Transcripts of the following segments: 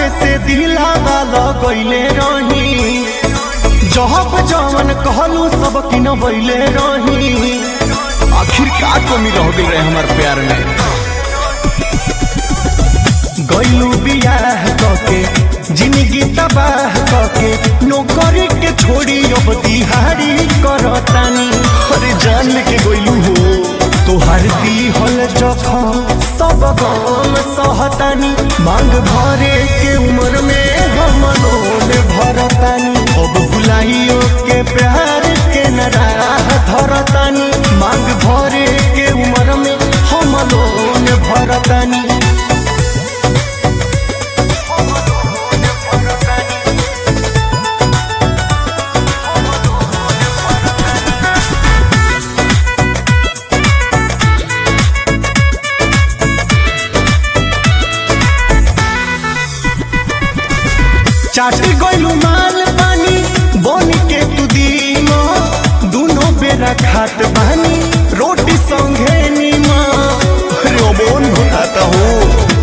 तोहरे से दिलावा लगइले रही, जहब जवन कहलू सब किनबैले रही। आखिर का कमी रह गई रहे हमार प्यार में। गइलू बियाह कके जिंदगी तबाह कके, नौकरी के छोड़ी अब दिहाड़ी करतानी। अरे जान लेके गइलू हो, तोहार दिहल जखम सब गम सहतानी। मांग भरे के उम्र में हम लोन भरतानी, अब भुलाइयो के प्यार के न राह धरतानी। मांग भरे के उम्र में हम लोन भरतानी। चाटी गइलू माल पानी बन के तू दीमा, दोनों बेरा खात बानी रोटी संगे नीमा। अरे अमोन बताता हूँ,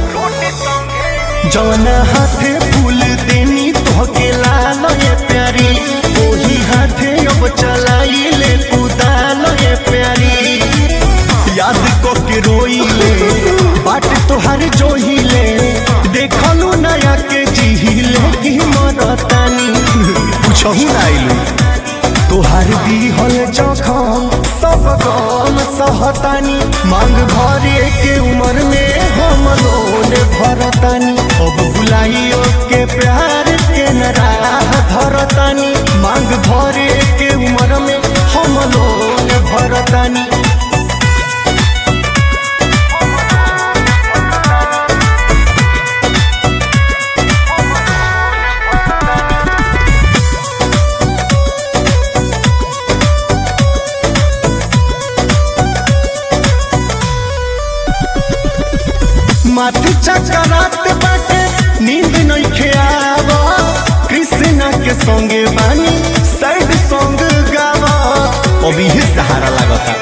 जवना हाथे फूल देनी तोहके लाल ये प्यारी, वही हाथे अब चलाई ले कुदाल ये प्यारी। याद को के रोइले बाट तोहार जोहिले, देखलू नया के जिहिले की मरतानी। पूछहू नाइलू तोहार दिहल जखम सब गम सहतानी। मांग भरे के उम्र में हम लोन भरतानी, अब भुलाइयो के प्यार के न राह धरतानी। मांग भरे के उम्र में हम लोन भरतानी। माथी चकरात बाटे नींद नइखे आवा, कृष्णा के संगे बानी सैड सॉन्ग गावा। अभी ही सहारा लागता,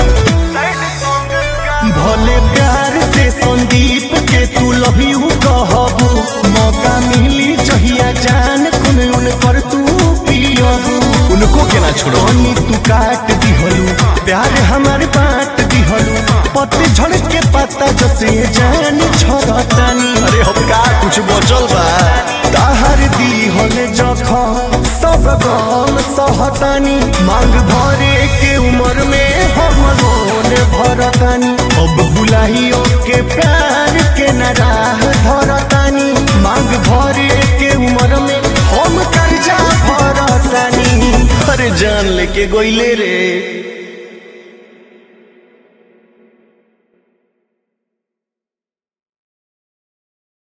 भले प्यार से संदीप के तू लव यू कहबू। मौका मिली जहिया जान कुन उनकर तू पियबू। उनको के ना छोड़ो, तू काट दिहलू प्यार हमारे बांट दिहलू। पत्ते झड़ के पत्ता जैसे जान झरतानी। अरे हम का कुछ बचल बा, ताहर दिहल जखम सब गम सहतानी। मांग भरे के उम्र में हम लोन भरतानी, अब भुलाइयो के प्यार के न राह धरतानी। मांग भरे के उम्र में हम कर्जा भरतानी। अरे जान लेके गइले रे।